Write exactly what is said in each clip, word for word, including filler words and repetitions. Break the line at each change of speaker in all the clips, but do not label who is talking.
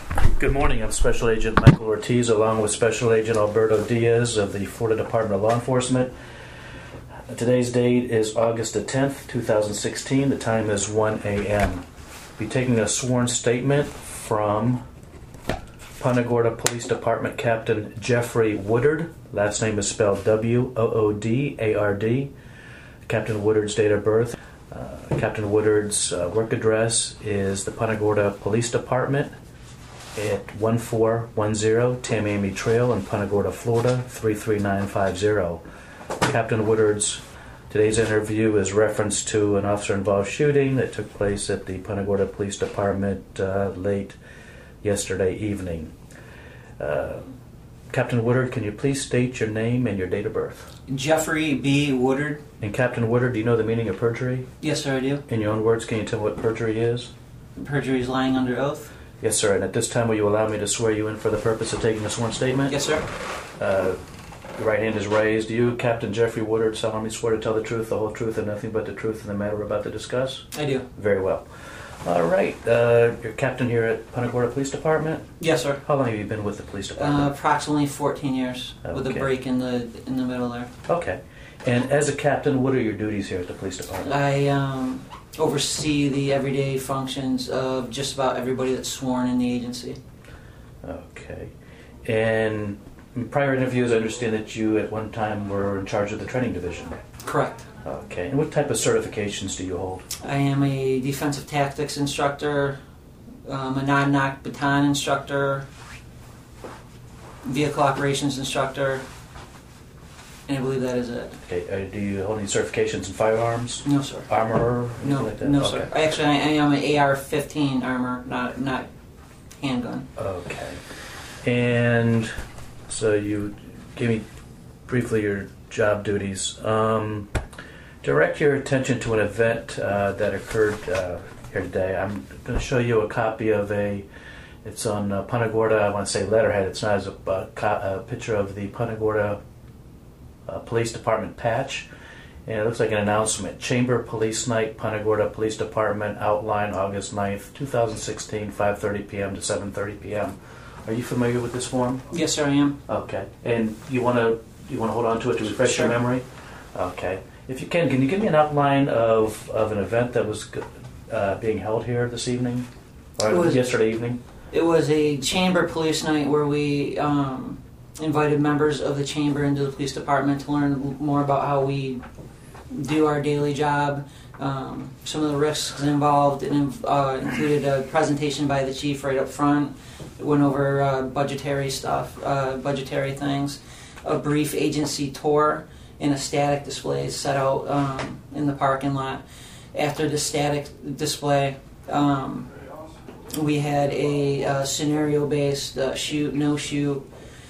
Good morning. I'm Special Agent Michael Ortiz, along with Special Agent Alberto Diaz of the Florida Department of Law Enforcement. Today's date is August the tenth, two thousand sixteen. The time is one a.m. Be taking a sworn statement from Punta Gorda Police Department Captain Jeffrey Woodard. Last name is spelled W O O D A R D. Captain Woodard's date of birth. Uh, Captain Woodard's uh, work address is the Punta Gorda Police Department at one four one zero Tamiami Trail in Punta Gorda, Florida, three three nine five zero. Captain Woodard's today's interview is reference to an officer-involved shooting that took place at the Punta Gorda Police Department uh, late yesterday evening. Uh, Captain Woodard, can you please state your name and your date of birth?
Jeffrey B. Woodard.
And Captain Woodard, do you know the meaning of perjury?
Yes, sir, I do.
In your own words, can you tell me what perjury is?
Perjury is lying under oath.
Yes, sir. And at this time, will you allow me to swear you in for the purpose of taking a sworn statement?
Yes, sir.
Uh, your right hand is raised. You, Captain Jeffrey Woodard, solemnly swear to tell the truth, the whole truth, and nothing but the truth in the matter we're about to discuss?
I do.
Very well. All right. Uh, you're captain here at Punta Gorda Police Department?
Yes, sir.
How long have you been with the police
Uh,
department?
approximately fourteen years,
Okay.
with a break in the in the middle there.
Okay. And as a captain, what are your duties here at the police department?
I um, oversee the everyday functions of just about everybody that's sworn in the agency.
Okay. And in prior interviews, I understand that you at one time were in charge of the training division.
Correct.
Okay. And what type of certifications do you hold?
I am a defensive tactics instructor, um, a non-knock baton instructor, vehicle operations instructor, and I believe that is it.
Okay. Uh, do you hold any certifications in firearms?
No, sir.
Armor? Anything
No,
like that?
no,
Okay.
sir. I actually, I, I am an A R fifteen armor, not not handgun.
Okay. And so you give me briefly your job duties. Um, direct your attention to an event uh, that occurred uh, here today. I'm going to show you a copy of a, it's on uh, Punta Gorda, I want to say letterhead. It's not as a, a, co- a picture of the Punta Gorda uh, Police Department patch. And it looks like an announcement. Chamber Police Night, Punta Gorda Police Department, outline August ninth, twenty sixteen, five thirty p.m. to seven thirty p.m. Are you familiar with this form?
Yes, sir, I am.
Okay. And you want to you want to hold on to it to refresh
Sure.
your memory? Okay. If you can, can you give me an outline of, of an event that was uh, being held here this evening? Or
was,
yesterday evening?
It was a chamber police night where we um, invited members of the chamber into the police department to learn more about how we do our daily job, um, some of the risks involved. It uh, included a presentation by the chief right up front. It went over uh, budgetary stuff, uh, budgetary things, a brief agency tour, and a static display set out um, in the parking lot. After the static display, um, we had a uh, scenario-based uh, shoot, no shoot,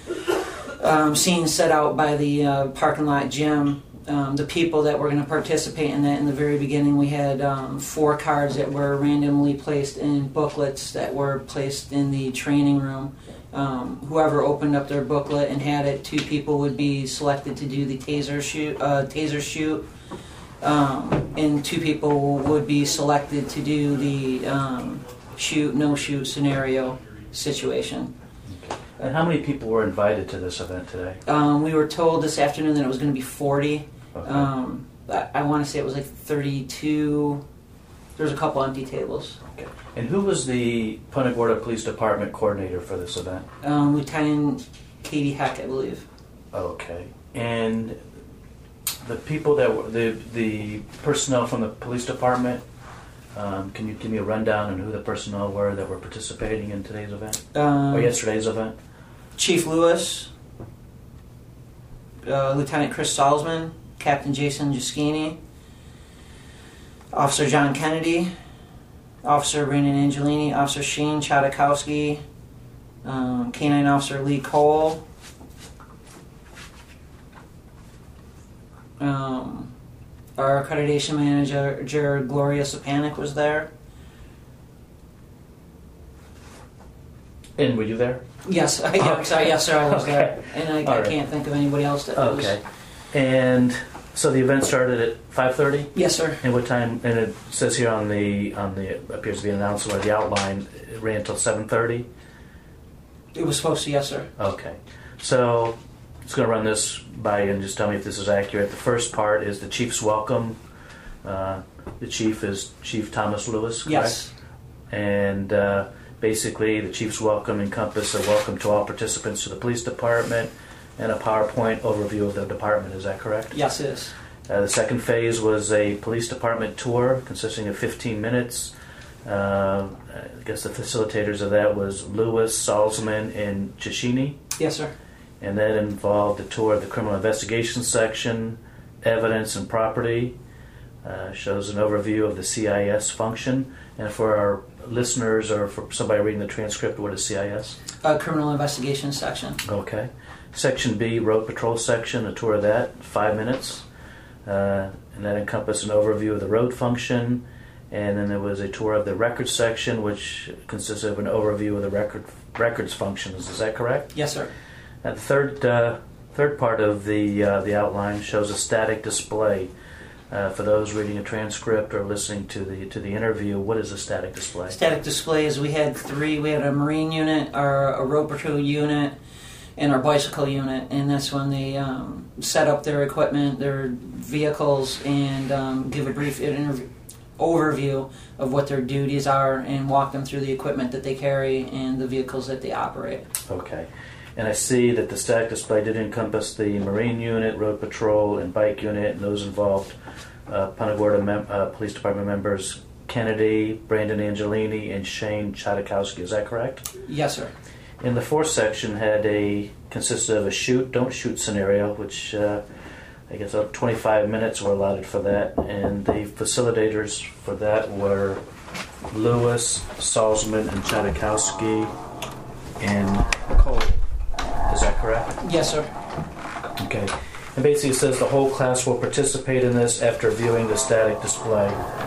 um, scene set out by the uh, parking lot gym. Um, the people that were going to participate in that in the very beginning, we had um, four cards that were randomly placed in booklets that were placed in the training room. Um, whoever opened up their booklet and had it, two people would be selected to do the taser shoot, uh, taser shoot, um, and two people would be selected to do the um, shoot, no shoot scenario situation.
And how many people were invited to this event today?
Um, we were told this afternoon that it was going to be forty.
Okay.
Um, I, I want to say it was like thirty-two. There's a couple empty tables.
Okay. And who was the Punta Gorda Police Department coordinator for this event?
Um, Lieutenant Katie Heck, I believe.
Okay. And the people that were, the, the personnel from the police department, um, can you give me a rundown on who the personnel were that were participating in today's event?
Um,
or yesterday's event?
Chief Lewis, uh, Lieutenant Chris Salzman, Captain Jason Giuschini, Officer John Kennedy, Officer Brandon Angelini, Officer Shane Chodakowski, um, Canine Officer Lee Cole, um, our accreditation manager Gloria Sapanic was there.
And were you there?
Yes, I, yeah, sorry, yes, sir, I was
Okay.
there, and I, I
All right.
can't think of anybody else that was.
Okay. And so the event started at five thirty?
Yes, sir.
And what time? And it says here on the on the appears to be an announcement or the outline. It ran until seven thirty.
It was supposed to, yes, sir.
Okay. So, I'm just going to run this by you and just tell me if this is accurate. The first part is the chief's welcome. Uh, the chief is Chief Thomas Lewis, correct?
Yes.
And uh, basically, the chief's welcome encompasses a welcome to all participants to the police department and a PowerPoint overview of the department. Is that correct?
Yes, it is.
Uh, the second phase was a police department tour consisting of fifteen minutes. Uh, I guess the facilitators of that was Lewis, Salzman, and Cicchini.
Yes, sir.
And that involved a tour of the criminal investigation section, evidence and property. Uh, shows an overview of the C I S function. And for our listeners or for somebody reading the transcript, what is C I S?
Uh, criminal investigation section.
Okay. Section B, road patrol section, a tour of that, five minutes. Uh, and that encompassed an overview of the road function. And then there was a tour of the records section, which consisted of an overview of the record records functions. Is that correct?
Yes, sir.
Now, the third uh, third part of the uh, the outline shows a static display. Uh, for those reading a transcript or listening to the to the interview, what is a static display?
Static display is we had three. We had a marine unit, our a road patrol unit, and our bicycle unit. And that's when they um, set up their equipment, their vehicles, and um, give a brief interview. overview of what their duties are and walk them through the equipment that they carry and the vehicles that they operate.
Okay. And I see that the static display did encompass the Marine unit, Road Patrol, and Bike unit, and those involved uh, Punta Gorda mem- uh, Police Department members Kennedy, Brandon Angelini, and Shane Chodakowski. Is that correct?
Yes, sir.
In the fourth section had a consisted of a shoot, don't shoot scenario, which uh, I guess up twenty-five minutes were allotted for that, and the facilitators for that were Lewis, Salzman, and Chodakowski, and Cole. Is that correct?
Yes, sir.
Okay. And basically it says the whole class will participate in this after viewing the static display.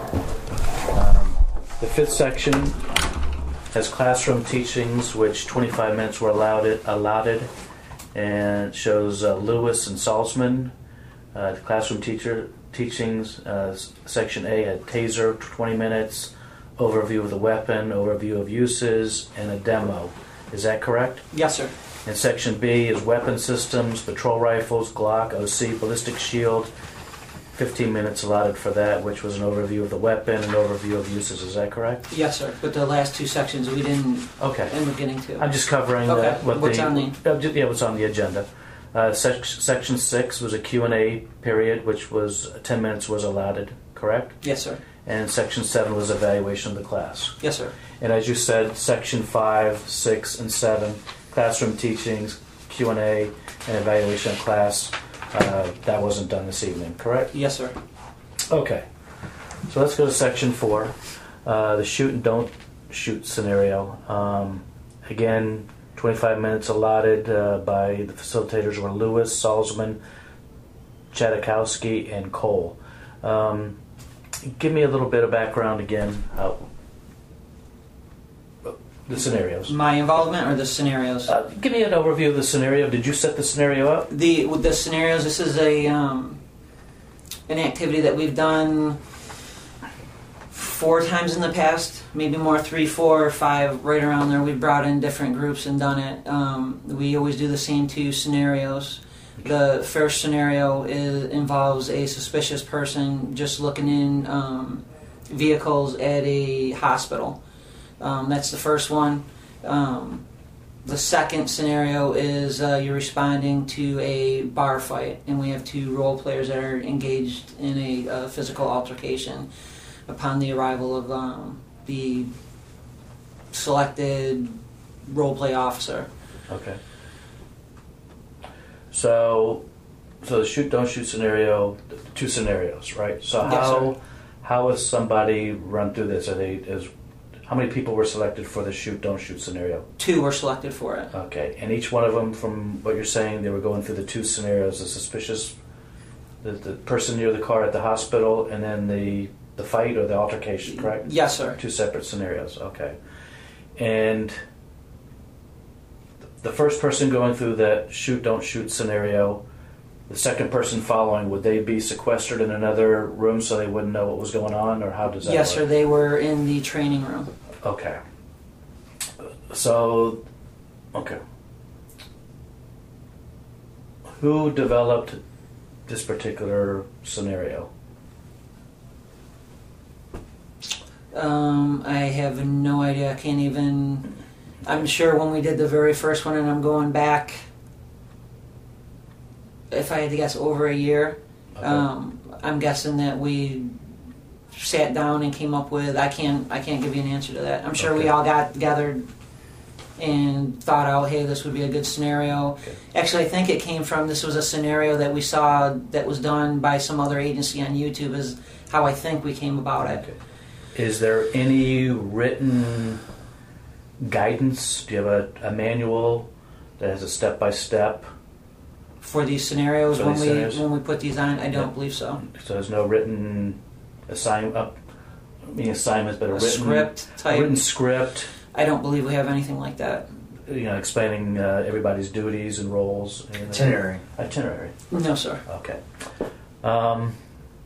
Um, the fifth section has classroom teachings, which twenty-five minutes were allowed allotted, and it shows uh, Lewis and Salzman. Uh, the classroom teacher teachings, uh, section A had taser, twenty minutes, overview of the weapon, overview of uses, and a demo. Is that correct?
Yes, sir.
And section B is weapon systems, patrol rifles, Glock, O C, ballistic shield. fifteen minutes allotted for that, which was an overview of the weapon and overview of uses. Is that correct?
Yes, sir. But the last two sections we didn't
okay.
end up getting to.
I'm just covering
okay.
the, what
what's
the,
on the...
Uh, yeah, what's on the agenda. Uh, sec- section six was a Q and A period, which was ten minutes was allotted, correct?
Yes, sir.
And section seven was evaluation of the class.
Yes, sir.
And as you said, section five, six, and seven, classroom teachings, Q and A, and evaluation of class, uh, that wasn't done this evening, correct?
Yes, sir.
Okay. So let's go to section four, uh, the shoot and don't shoot scenario. Um, again, twenty-five minutes allotted uh, by the facilitators were Lewis, Salzman, Chodakowski, and Cole. Um, give me a little bit of background again. Uh, the scenarios.
My involvement or the scenarios?
Uh, give me an overview of the scenario. Did you set the scenario up?
The with the scenarios. This is a um, an activity that we've done four times in the past, maybe more, three, four, or five, right around there. We've brought in different groups and done it. Um, we always do the same two scenarios. The first scenario is, involves a suspicious person just looking in um, vehicles at a hospital. Um, that's the first one. Um, the second scenario is uh, you're responding to a bar fight, and we have two role players that are engaged in a uh, physical altercation upon the arrival of um, the selected role play officer.
Okay. So, so the shoot don't shoot scenario, two scenarios, right? So
Yes,
how
sir.
how is somebody run through this? Are they is how many people were selected for the shoot don't shoot scenario?
Two were selected for it.
Okay, and each one of them, from what you're saying, they were going through the two scenarios: the suspicious, the, the person near the car at the hospital, and then the the fight or the altercation. Correct?
Yes, sir.
Two separate scenarios. Okay, and the first person going through the shoot don't shoot scenario, the second person following, would they be sequestered in another room so they wouldn't know what was going on, or how does that
Yes,
work?
sir. They were in the training room.
Okay. So Okay. Who developed this particular scenario?
Um, I have no idea. I can't even. I'm sure when we did the very first one, and I'm going back, if I had to guess, over a year.
Okay.
Um, I'm guessing that we sat down and came up with. I can't. I can't give you an answer to that. I'm sure
Okay.
we all got gathered and thought out, hey, this would be a good scenario.
Okay.
Actually, I think it came from. This was a scenario that we saw that was done by some other agency on YouTube. Is how I think we came about it.
Okay. Is there any written guidance? Do you have a, a manual that has a step-by-step?
For these scenarios,
For
when
these
we
scenarios?
when we put these on, I don't
Yeah.
believe so.
So there's no written assign up. I mean assignments, but a,
A
written
script
a
type.
written script.
I don't believe we have anything like that.
You know, explaining uh, everybody's duties and roles. And
Itinerary.
Itinerary.
No, sir.
Okay. Um,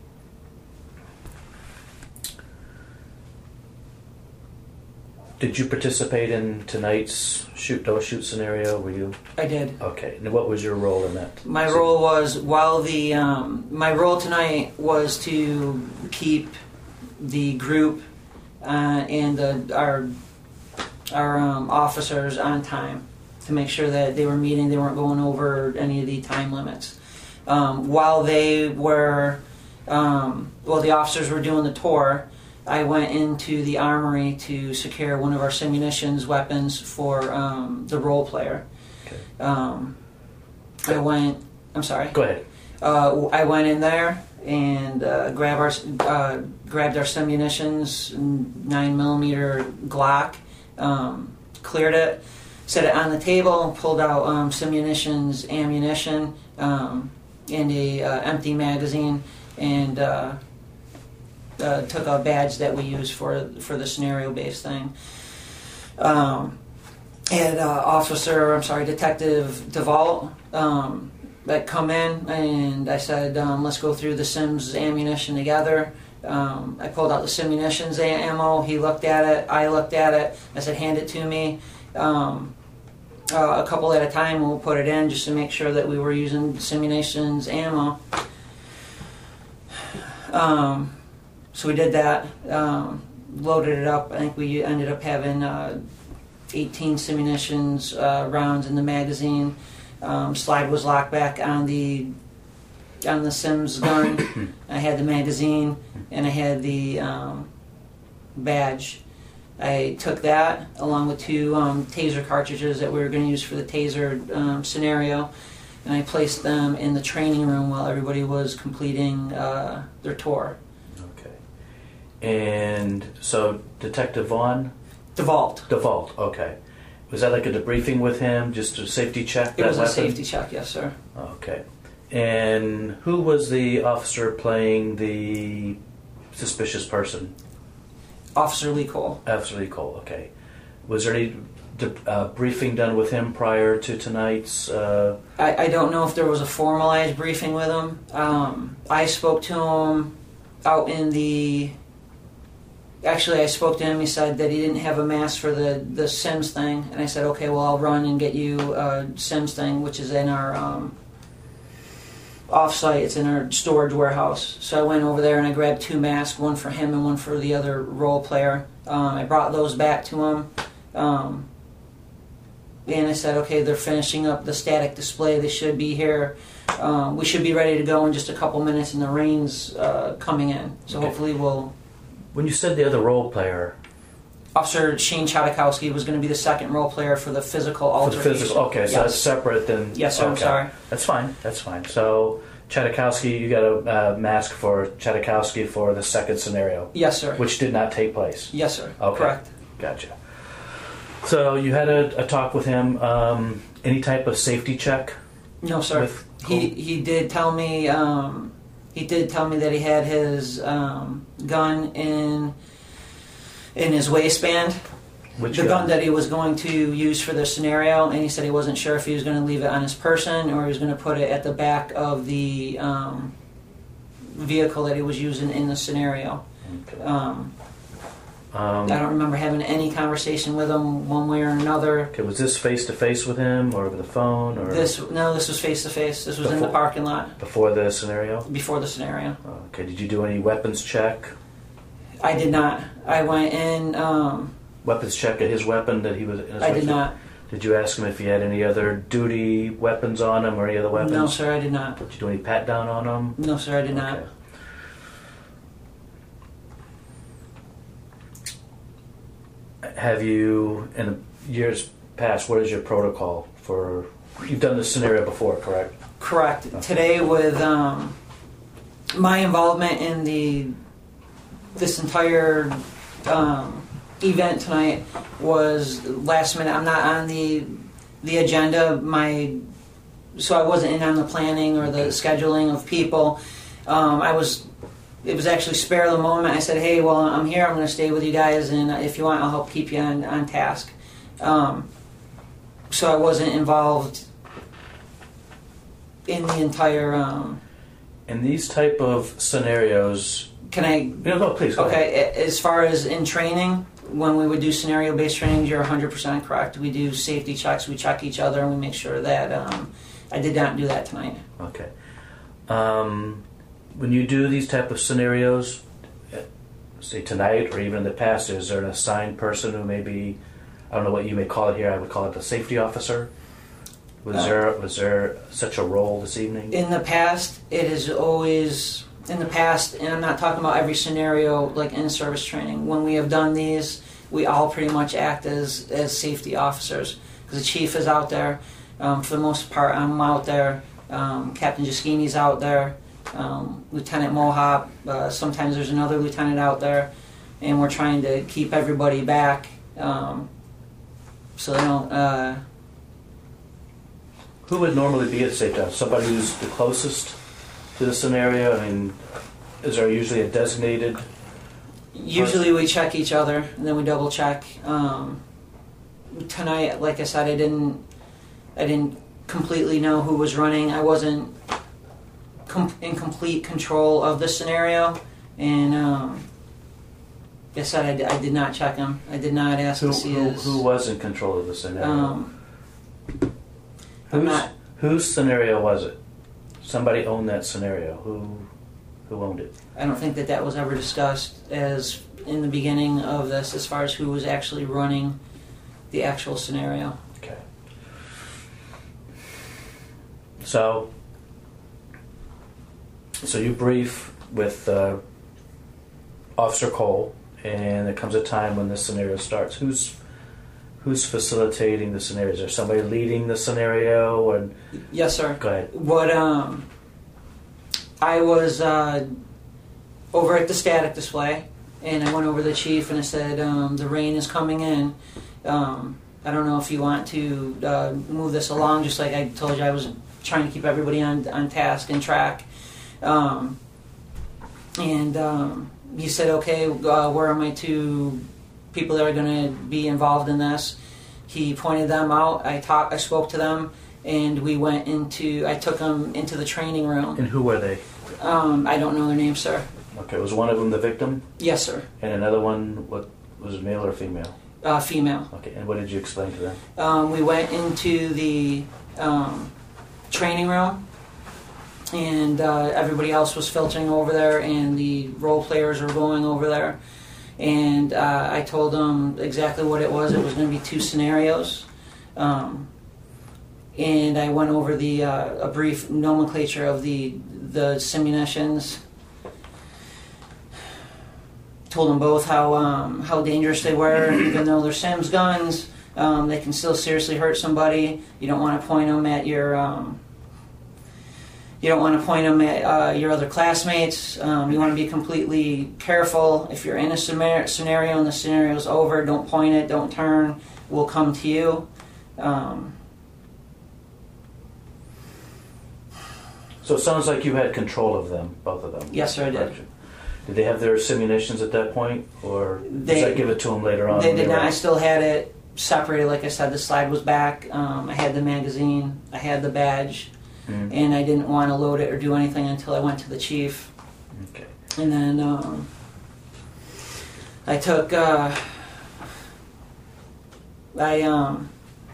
did you participate in tonight's shoot don't shoot scenario? Were you
I did.
okay? And what was your role in that?
My role was while the um, my role tonight was to keep the group uh, and the, our our um, officers on time to make sure that they were meeting, they weren't going over any of the time limits. Um, while they were, um, well, the officers were doing the tour, I went into the armory to secure one of our simunitions weapons for um, the role player.
Okay.
Um, I went. I'm sorry.
Go ahead.
Uh, I went in there and uh, grab our uh, grabbed our simunitions, nine millimeter Glock, um, cleared it, set it on the table, pulled out um, simunitions, ammunition, um, and a uh, empty magazine, and uh, uh, took a badge that we use for for the scenario based thing. Um, and uh, officer, I'm sorry, Detective DeVault. Um, that come in and I said, um, let's go through the Sims ammunition together. Um, I pulled out the simunitions ammo. He looked at it. I looked at it. I said, hand it to me. Um, uh, a couple at a time, we'll put it in just to make sure that we were using simunitions ammo. Um, so we did that. Um, loaded it up. I think we ended up having uh, eighteen simunitions uh, rounds in the magazine. Um, slide was locked back on the on the Sims gun. I had the magazine and I had the um, badge. I took that along with two um, taser cartridges that we were going to use for the taser um, scenario, and I placed them in the training room while everybody was completing uh, their tour.
Okay. And so Detective Vaughn?
DeVault.
DeVault, okay. Was that like a debriefing with him, just a safety check?
It
that
was a
weapon?
safety check, yes, sir.
Okay. And who was the officer playing the suspicious person?
Officer Lee Cole.
Officer Lee Cole, okay. Was there any de- uh, briefing done with him prior to tonight's? Uh...
I, I don't know if there was a formalized briefing with him. Um, I spoke to him out in the... Actually, I spoke to him. He said that he didn't have a mask for the, the Sims thing. And I said, okay, well, I'll run and get you a Sims thing, which is in our um, off-site. It's in our storage warehouse. So I went over there and I grabbed two masks, one for him and one for the other role player. Um, I brought those back to him. Um, and I said, okay, they're finishing up the static display. They should be here. Um, we should be ready to go in just a couple minutes, and the rain's uh, coming in. So
Okay.
hopefully we'll...
When you said the other role player...
Officer Shane Chodakowski was going to be the second role player for the physical
For the
altercation.
physical, okay, so
Yes.
that's separate than...
Yes, sir, I'm
okay.
sorry.
That's fine, that's fine. So, Chodakowski, you got a uh, mask for Chodakowski for the second scenario,
Yes, sir.
which did not take place.
Yes, sir.
Okay.
Correct.
Gotcha. So, you had a, a talk with him. Um, any type of safety check?
No, sir.
With
He he did tell me um, he did tell me that he had his um, gun in in his waistband.
Which
the gun that he was going to use for the scenario, and he said he wasn't sure if he was going to leave it on his person or he was going to put it at the back of the um, vehicle that he was using in the scenario.
Okay.
Um,
Um,
I don't remember having any conversation with him one way or another.
Okay, was this face to face with him or over the phone or
This no, this was face to face. This was
Before-
in the parking lot
before the scenario?
before the scenario.
Okay, did you do any weapons check?
I did not. I went in. Um,
Weapons check at his weapon that he was. In his
I did
weapons?
not.
Did you ask him if he had any other duty weapons on him or any other weapons?
No, sir, I did not.
Did you do any pat down on him?
No, sir, I did not.
Okay. Have you, in the years past, what is your protocol for? You've done this scenario before, correct?
Correct.
Okay.
Today, with um, my involvement in the this entire um, event tonight was last minute. I'm not on the the agenda. My so I wasn't in on the planning or the
Okay.
scheduling of people. Um, I was. It was actually spare of the moment. I said, "Hey, well, I'm here. I'm going to stay with you guys, and if you want, I'll help keep you on on task." Um, so I wasn't involved in the entire. Um,
In these type of scenarios,
can I?
no, no, please go ahead.
Okay, a- as far as in training, when we would do scenario-based trainings, you're one hundred percent correct. We do safety checks. We check each other, and we make sure that um, I did not do that tonight.
Okay. Um, when you do these type of scenarios, uh, say tonight or even in the past, is there an assigned person who maybe, I don't know what you may call it here, I would call it the safety officer? Was
Uh,
there was there such a role this evening?
In the past, it is always in the past, and I'm not talking about every scenario like in service training. When we have done these, we all pretty much act as as safety officers because the chief is out there. Um, for the most part, I'm out there. Um, Captain Jaskini's out there. Um, Lieutenant Mohop. Uh, sometimes there's another lieutenant out there, and we're trying to keep everybody back um, so they don't. Uh,
Who would normally be at safety officer? Somebody who's the closest to the scenario? I mean, is there usually a designated?
Usually we check each other, and then we double check. Um, tonight, like I said, I didn't, I didn't completely know who was running. I wasn't com- in complete control of the scenario, and um, like I said, I, d- I did not check him. I did not ask
Who,
to see
who,
his.
who was in control of the scenario?
Um, I'm
Whose,
not.
whose scenario was it? Somebody owned that scenario. Who who owned it?
I don't think that that was ever discussed as in the beginning of this, as far as who was actually running the actual scenario.
Okay. So, so you brief with uh, Officer Cole, and there comes a time when this scenario starts. Who's who's facilitating the scenario? Is there somebody leading the scenario? And
Yes, sir.
go ahead.
What um, I was uh, over at the static display, and I went over to the chief and I said, um, "The rain is coming in. Um, I don't know if you want to uh, move this along." Just like I told you, I was trying to keep everybody on on task and track. Um, and um, he said, "Okay, uh, where are my two people that are going to be involved in this?" He pointed them out. I talked. I spoke to them. And we went into, I took them into the training room.
And who were they?
Um, I don't know their names, sir.
Okay, was one of them the victim?
Yes, sir.
And another one, what was it, male or female?
Uh, female.
Okay, and what did you explain to them?
Um, we went into the um, training room, and uh, everybody else was filtering over there, and the role players were going over there. And uh, I told them exactly what it was. It was going to be two scenarios. Um, and I went over the uh, a brief nomenclature of the the simunitions. Told them both how um, how dangerous they were. Even though they're Sims guns, um, they can still seriously hurt somebody. You don't want to point them at your um, you don't want to point them at uh, your other classmates. Um, you want to be completely careful. If you're in a scenario and the scenario's over, don't point it, don't turn. We'll come to you. Um,
So it sounds like you had control of them, both of them.
Yes, sir, I did.
Did they have their simunitions at that point, or
They-
did I give it to them later on?
They
when
did
were-
not. I still had it separated. Like I said, the slide was back. Um, I had the magazine. I had the badge.
Mm.
And I didn't want to load it or do anything until I went to the chief.
Okay.
And then um, I took, uh, I um,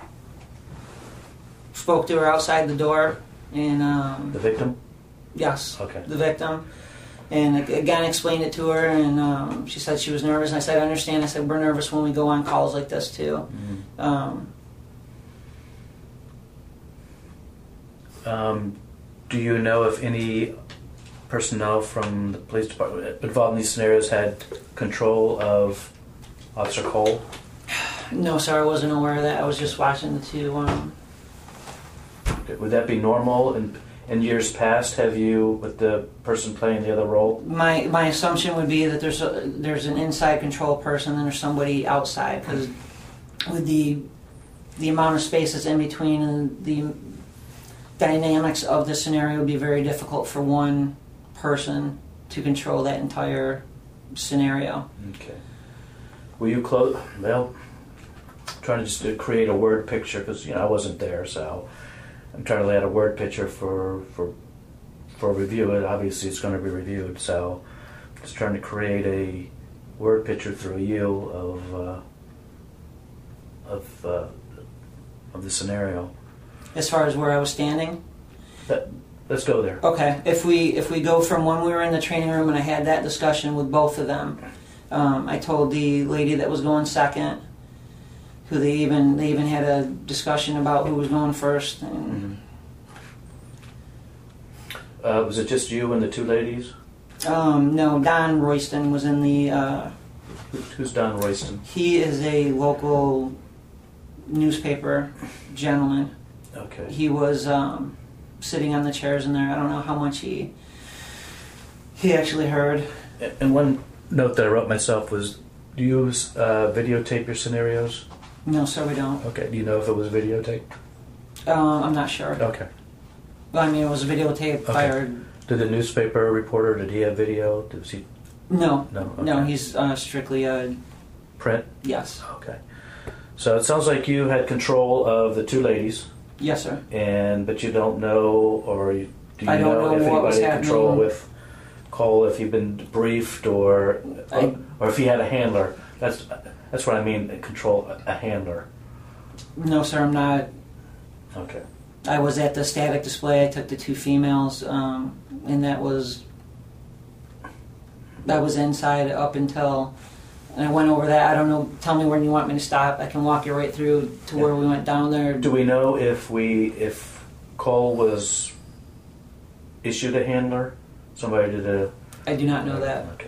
spoke to her outside the door, and um,
The victim?
yes,
Okay.
the victim, and again explained it to her, and um, she said she was nervous, and I said, I understand. I said, we're nervous when we go on calls like this too.
Mm-hmm.
Um,
Um, do you know if any personnel from the police department involved in these scenarios had control of Officer Cole?
no, sir, I wasn't aware of that. I was just watching the two. Um,
Okay. Would that be normal in, in years past? Have you, with the person playing the other role?
my my assumption would be that there's a, there's an inside control person and there's somebody outside, because with the the amount of space that's in between and the dynamics of the scenario would be very difficult for one person to control that entire scenario.
Okay. Were you close? Well, I'm trying to just to create a word picture, because you know I wasn't there, so I'm trying to lay out a word picture for for for review. It obviously it's going to be reviewed, so just trying to create a word picture through you of uh, of uh, of the scenario.
As far as where I was standing,
That, let's go there.
okay. If we if we go from when we were in the training room and I had that discussion with both of them, um, I told the lady that was going second, who they even they even had a discussion about who was going first. And,
Mm-hmm. Uh, was it just you and the two ladies?
um, no, Don Royston was in the. Uh,
Who, who's Don Royston?
he is a local newspaper gentleman.
Okay.
He was um, sitting on the chairs in there. I don't know how much he he actually heard.
And one note that I wrote myself was, do you uh, videotape your scenarios?
No, sir, we don't.
Okay. Do you know if it was videotaped?
Um, I'm not sure.
Okay.
Well, I mean, it was videotaped by
Okay.
our.
Did the newspaper reporter, did he have video? Did he
No,
No. Okay.
no, he's uh, strictly a
print?
yes,
Okay. So it sounds like you had control of the two ladies,
yes, sir.
and but you don't know, or you, do you
I don't know
if
what was
anybody had control
happening.
with Cole, if you've been briefed, or
I-
or if he had a handler? That's that's what I mean. Control a handler.
No, sir, I'm not.
Okay.
I was at the static display. I took the two females, um, and that was that was inside up until. And I went over that. I don't know. Tell me when you want me to stop. I can walk you right through to where we went down there.
Do we know if we if Cole was issued a handler? Somebody did a.
I do not know that.
Okay.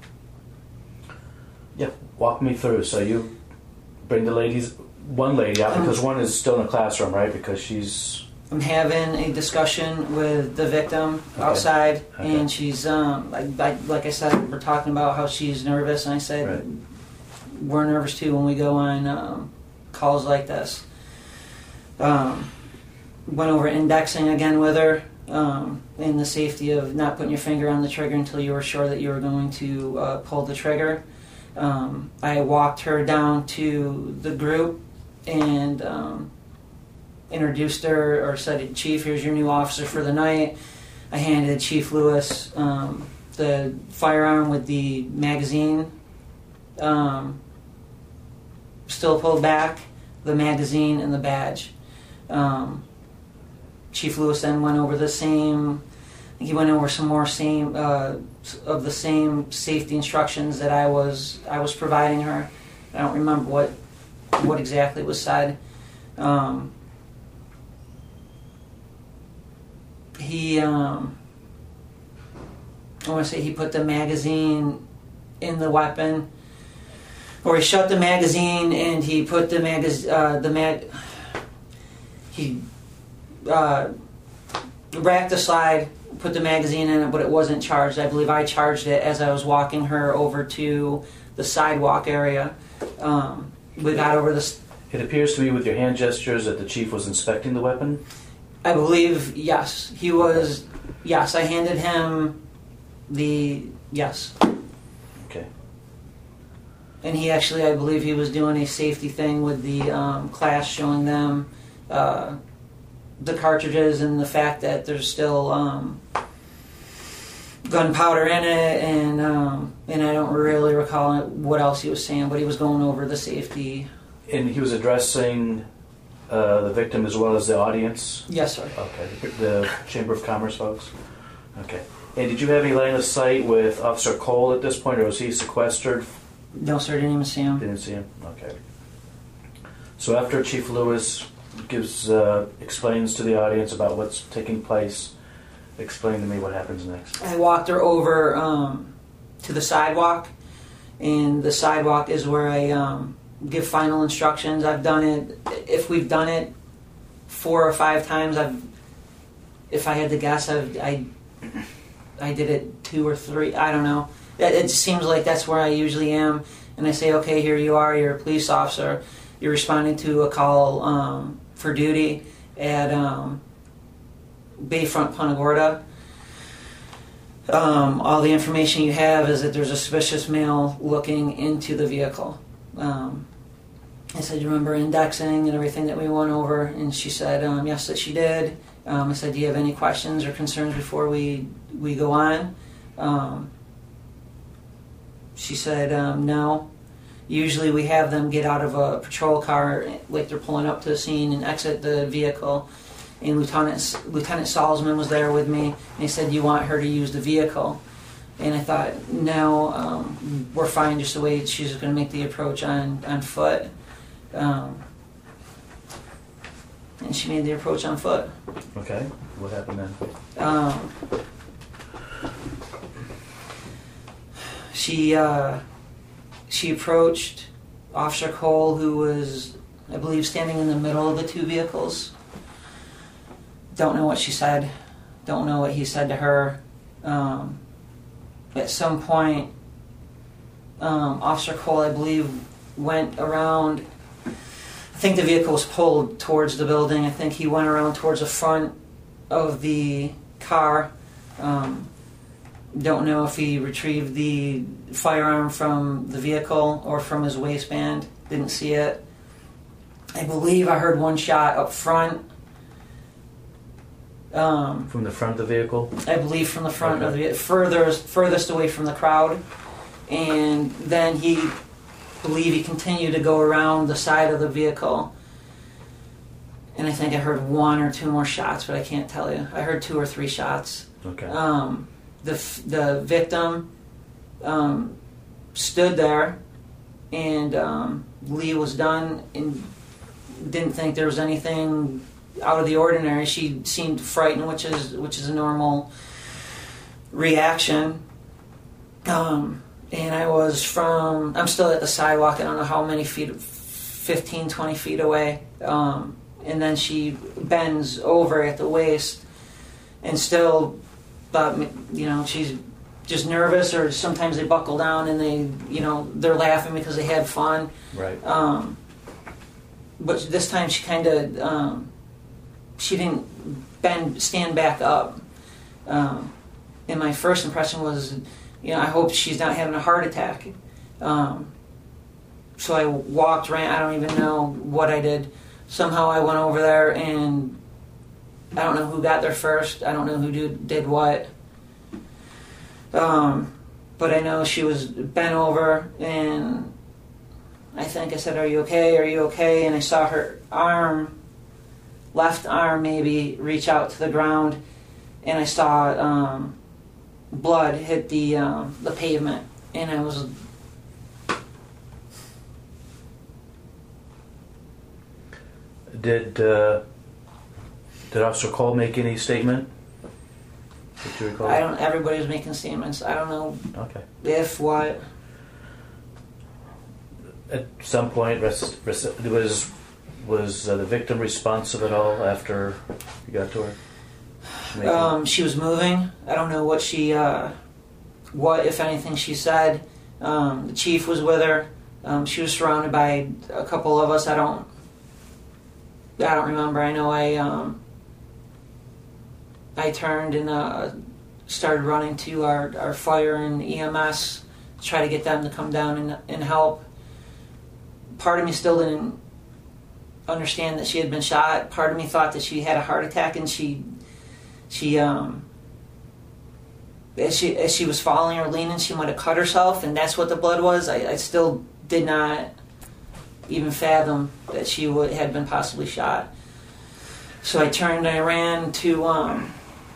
Yeah, walk me through. So you bring the ladies, one lady out,
Um,
because one is still in the classroom, right? Because she's.
I'm having a discussion with the victim
Okay.
outside,
Okay.
and she's um like, like like I said, we're talking about how she's nervous, and I said
Right.
we're nervous too when we go on um, calls like this. Um, went over indexing again with her, um, and the safety of not putting your finger on the trigger until you were sure that you were going to uh, pull the trigger. Um, I walked her down to the group and um, introduced her, or said, "Chief, here's your new officer for the night." I handed Chief Lewis um, the firearm with the magazine um, still pulled back, the magazine, and the badge. Um, Chief Lewis then went over the same. He went over some more same uh, of the same safety instructions that I was I was providing her. I don't remember what what exactly was said. Um, he, um, I want to say he put the magazine in the weapon, or he shut the magazine and he put the magaz uh, the mag. He uh, racked the slide, put the magazine in it, but it wasn't charged. I believe I charged it as I was walking her over to the sidewalk area. Um, we got over this.
It appears to me with your hand gestures that the chief was inspecting the weapon.
I believe, yes, he was. Yes, I handed him the yes,
Okay.
and he actually, I believe, he was doing a safety thing with the um, class, showing them uh, the cartridges and the fact that there's still um, gunpowder in it, and um, and I don't really recall what else he was saying, but he was going over the safety.
And he was addressing uh, the victim as well as the audience?
Yes, sir.
Okay, the Chamber of Commerce folks? Okay. And did you have any line of sight with Officer Cole at this point, or was he sequestered?
No, sir, didn't even see him.
Didn't see him? Okay. So after Chief Lewis gives, uh, explains to the audience about what's taking place, explain to me what happens next.
I walked her over um, to the sidewalk, and the sidewalk is where I um, give final instructions. I've done it, if we've done it four or five times, I've, if I had to guess, I've, I I did it two or three, I don't know. It, it seems like that's where I usually am, and I say, okay, here you are, you're a police officer, you're responding to a call um, for duty at um, Bayfront Punta Gorda. Um, all the information you have is that there's a suspicious male looking into the vehicle. Um, I said, you remember indexing and everything that we went over? And she said, um, yes, that she did. Um, I said, do you have any questions or concerns before we, we go on? Um, she said, um, no. Usually we have them get out of a patrol car, like they're pulling up to the scene, and exit the vehicle. And Lieutenant, Lieutenant Salzman was there with me, and he said, you want her to use the vehicle? And I thought, no, um, we're fine just the way she's going to make the approach on, on foot. Um, and she made the approach on foot.
Okay, what happened then?
Um, she uh, she approached Officer Cole, who was, I believe, standing in the middle of the two vehicles. Don't know what she said. Don't know what he said to her. Um, at some point, um, Officer Cole, I believe, went around. I think the vehicle was pulled towards the building. I think he went around towards the front of the car. Um, don't know if he retrieved the firearm from the vehicle or from his waistband. Didn't see it. I believe I heard one shot up front. Um,
From the front of the vehicle?
I believe from the front
Okay.
of the vehicle, furthest, furthest away from the crowd. And then he, believe he continued to go around the side of the vehicle. And I think I heard one or two more shots, but I can't tell you. I heard two or three shots.
Okay.
Um, the the victim um, stood there, and um, Lee was done and didn't think there was anything out of the ordinary. She seemed frightened, which is which is a normal reaction. Um, and I was from, I'm still at the sidewalk, I don't know how many feet, fifteen, twenty feet away. Um, and then she bends over at the waist and still, but, you know, she's just nervous, or sometimes they buckle down and they, you know, they're laughing because they had fun.
Right.
Um, but this time she kind of, um, she didn't bend, stand back up. Um, and my first impression was, you know, I hope she's not having a heart attack. Um, so I walked, ran, I don't even know what I did. Somehow I went over there, and I don't know who got there first. I don't know who do, did what. Um, but I know she was bent over, and I think I said, are you okay, are you okay? And I saw her arm, left arm maybe, reach out to the ground, and I saw um, blood hit the um, the pavement, and I was.
Did uh, did Officer Cole make any statement? Did you recall?
I don't. Everybody was making statements. I don't know
Okay.
if what.
At some point, res- res- was was uh, the victim responsive at all after you got to her? Making-
Um, she was moving. I don't know what she, uh, what if anything she said. Um, the chief was with her. Um, she was surrounded by a couple of us. I don't. I don't remember. I know I. Um, I turned and uh, started running to our, our fire and E M S to try to get them to come down and, and help. Part of me still didn't understand that she had been shot. Part of me thought that she had a heart attack, and she, she, um, as she as she was falling or leaning, she might have cut herself, and that's what the blood was. I, I still did not even fathom that she would, had been possibly shot. So I turned and I ran to um,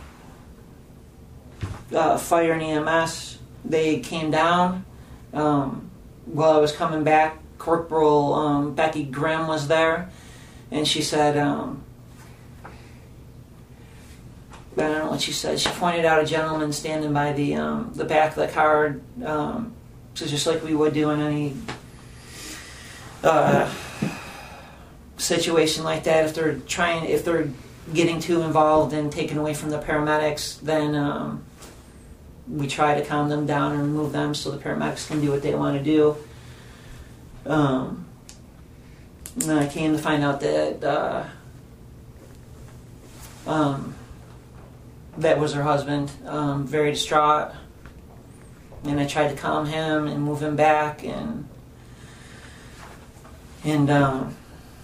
uh, fire and E M S. They came down. Um, while I was coming back, Corporal um, Becky Grimm was there, and she said, um, I don't know what she said. She pointed out a gentleman standing by the um, the back of the car. Um, so just like we would do in any uh, situation like that, if they're trying, if they're getting too involved and taken away from the paramedics, then um, we try to calm them down and remove them so the paramedics can do what they want to do. Um, and then I came to find out that uh, um, that was her husband, um, very distraught. And I tried to calm him and move him back, and and um,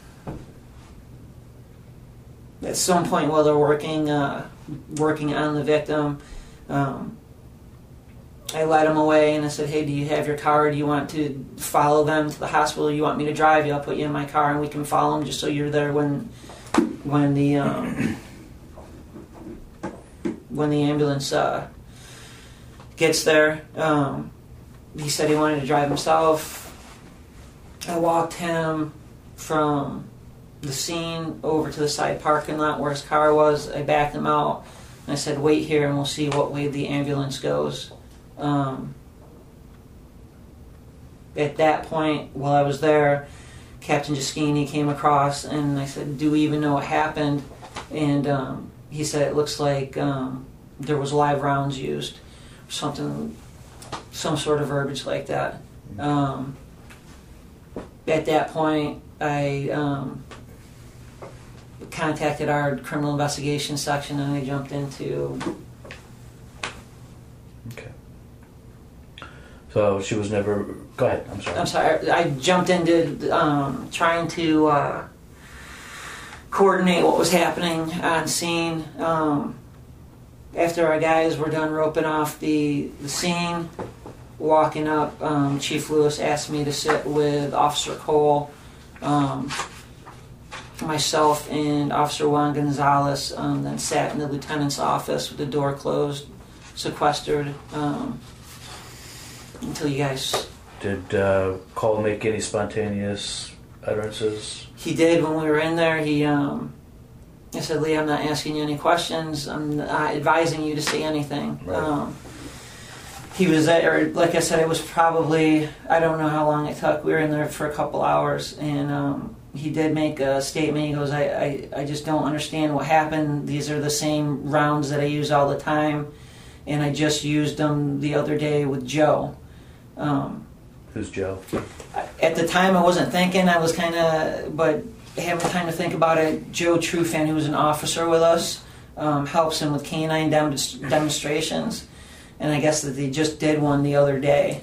at some point while they're working uh, working on the victim, um, I led him away and I said, "Hey, do you have your car? Do you want to follow them to the hospital? You want me to drive you? I'll put you in my car and we can follow them just so you're there when when the um, when the ambulance uh, gets there." Um, he said he wanted to drive himself. I walked him from the scene over to the side parking lot where his car was. I backed him out and I said, "Wait here and we'll see what way the ambulance goes." Um, at that point, while I was there, Captain Jaskini came across and I said, "Do we even know what happened?" And um, he said, "It looks like um, there was live rounds used," something, some sort of verbiage like that. Um, at that point, I um, contacted our criminal investigation section and I jumped into.
Okay. So she was never. Go ahead. I'm sorry.
I'm sorry. I jumped into um, trying to uh, coordinate what was happening on scene. Um, after our guys were done roping off the, the scene, walking up, um, Chief Lewis asked me to sit with Officer Cole, um, myself, and Officer Juan Gonzalez. Um, then sat in the lieutenant's office with the door closed, sequestered. Um, Until you guys...
Did uh, Cole make any spontaneous utterances?
He did when we were in there. He, um, I said, "Lee, I'm not asking you any questions. I'm not advising you to say anything."
Right.
Um, he was there, or like I said, it was probably, I don't know how long it took. We were in there for a couple hours, and um, he did make a statement. He goes, I, I, I just don't understand what happened. These are the same rounds that I use all the time, and I just used them the other day with Joe. Um,
Who's Joe?
At the time, I wasn't thinking. I was kind of, but having time to think about it, Joe Trufan, who was an officer with us, um, helps him with canine dem- demonstrations, and I guess that they just did one the other day.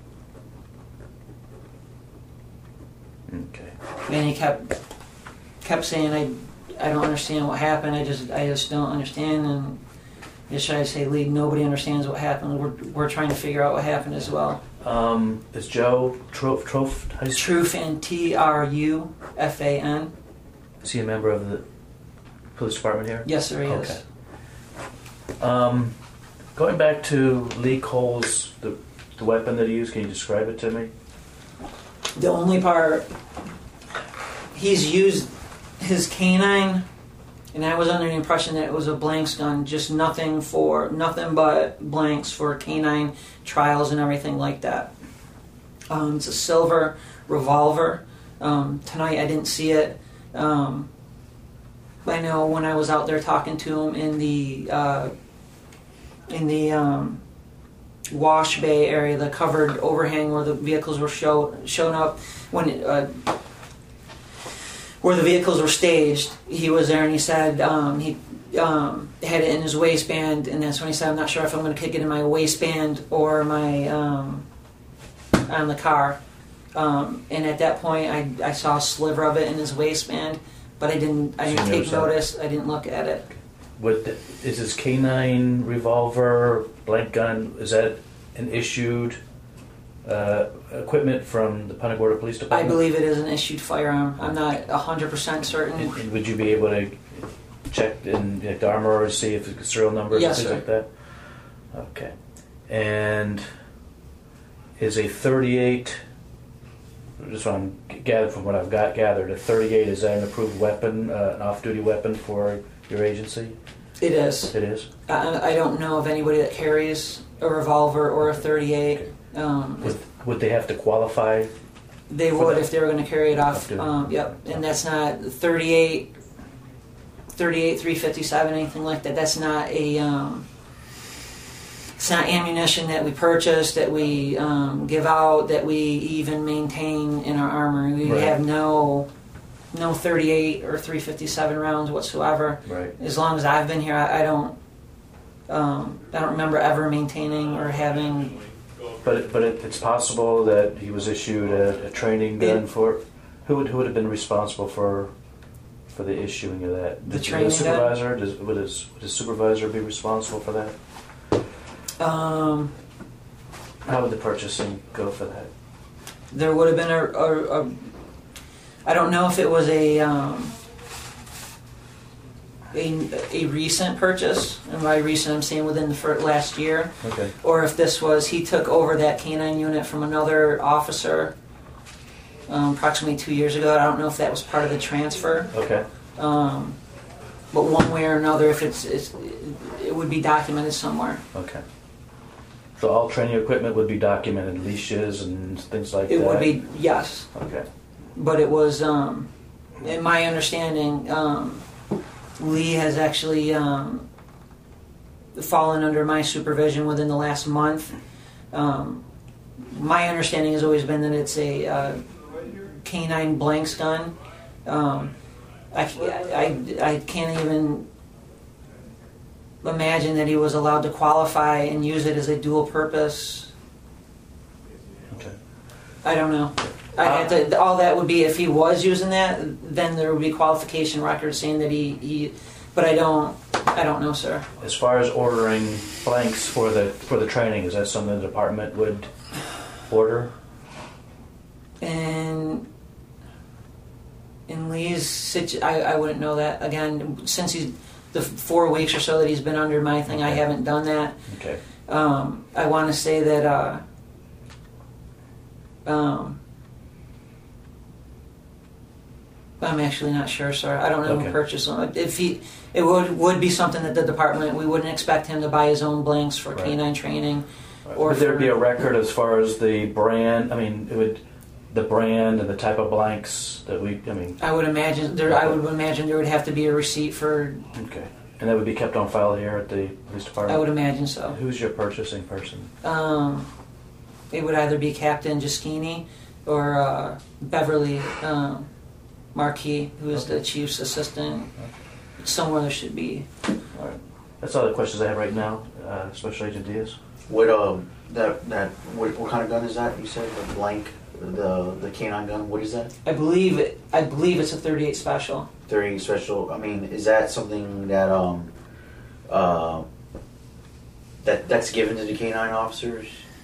Okay.
And he kept kept saying, "I, I don't understand what happened. I just, I just don't understand." And just try to say, "Lee, nobody understands what happened. We're we're trying to figure out what happened as well."
Um, is Joe Trof? Trof?
Trufan, T R U F A N.
Is he a member of the police department here?
Yes, sir, he
okay.
is.
Um, going back to Lee Cole's the the weapon that he used, can you describe it to me?
The only part he's used his canine, and I was under the impression that it was a blanks gun, just nothing for nothing but blanks for canine trials and everything like that. Um, it's a silver revolver. Um, tonight I didn't see it. Um, I know when I was out there talking to him in the uh, in the um, wash bay area, the covered overhang where the vehicles were show, shown up when it, uh, where the vehicles were staged, he was there and he said um, he um, had it in his waistband, and that's when he said, "I'm not sure if I'm going to kick it in my waistband or my um, on the car." Um, and at that point, I, I saw a sliver of it in his waistband, but I didn't I didn't
So you
take
never saw it?
notice. I didn't look at it.
would is his canine revolver, blank gun, is that an issued uh, equipment from the Punta Gorda Police
I
Department?
believe it is an issued firearm. I'm not one hundred percent certain.
And, and would you be able to check in like, the armor to see if it's serial numbers
Yes,
and things
sir.
like that? Okay. And is a thirty-eight, just what I'm gathered from what I've got gathered, a thirty-eight, is that an approved weapon, uh, an off-duty weapon for your agency?
It is.
It is?
I, I don't know of anybody that carries a revolver or a thirty-eight. Um,
Would, would they have to qualify?
they
for
would
that?
if they were going to carry it off.
Off-duty.
Um, yep. And that's not thirty-eight, thirty-eight, three fifty-seven, anything like that. That's not a. Um, It's not ammunition that we purchase, that we um, give out, that we even maintain in our armory. We
Right.
have no no thirty-eight or three fifty-seven rounds whatsoever.
Right.
As long as I've been here, I, I don't um, I don't remember ever maintaining or having.
But it, but it, it's possible that he was issued a, a training gun
It-
for. Who would who would have been responsible for for the issuing of that?
The
Did
training gun?
supervisor? Does, would his would his supervisor be responsible for that?
Um,
How would the purchasing go for that?
there would have been a, a, a. I don't know if it was a. Um, a, a recent purchase, and by recent I'm saying within the first, last year,
Okay.
or if this was he took over that canine unit from another officer um, approximately two years ago. I don't know if that was part of the transfer,
Okay.
um, but one way or another, if it's, it's it would be documented somewhere.
Okay. So all training equipment would be documented, leashes and things like
It
that.
would be yes,
Okay.
but it was, um, in my understanding, um, Lee has actually um, fallen under my supervision within the last month. Um, my understanding has always been that it's a uh, canine blanks gun. Um, I, I, I can't even imagine that he was allowed to qualify and use it as a dual purpose.
Okay.
I don't know. I have to, all that would be if he was using that, then there would be qualification records saying that he, he but I don't I don't know, sir.
As far as ordering blanks for the for the training, is that something the department would order?
And in Lee's situ- I, I wouldn't know that. Again, since he's the four weeks or so that he's been under my thing, I
Okay.
haven't done that.
Okay.
Um, I want to say that uh, um, I'm actually not sure, sir. I don't know
Okay.
who purchased them. If he, it would would be something that the department, we wouldn't expect him to buy his own blanks for
Right.
canine training.
Right.
Or
would there
for-
be a record as far as the brand? I mean, it would the brand and the type of blanks that we. I mean,
I would imagine there. I would imagine there would have to be a receipt for.
okay, and that would be kept on file here at the police department.
I would imagine so.
Who's your purchasing person?
Um, it would either be Captain Gischini or uh, Beverly um, Marquis, who is the chief's assistant. Somewhere there should be.
All right, that's all the questions I have right now. Uh, Special Agent Diaz.
What um that that what, what kind of gun is that? You said the blank, the the canine gun. What is that?
I believe it. I believe it's a thirty-eight special.
thirty special. I mean, is that something that um uh that that's given to the canine officers?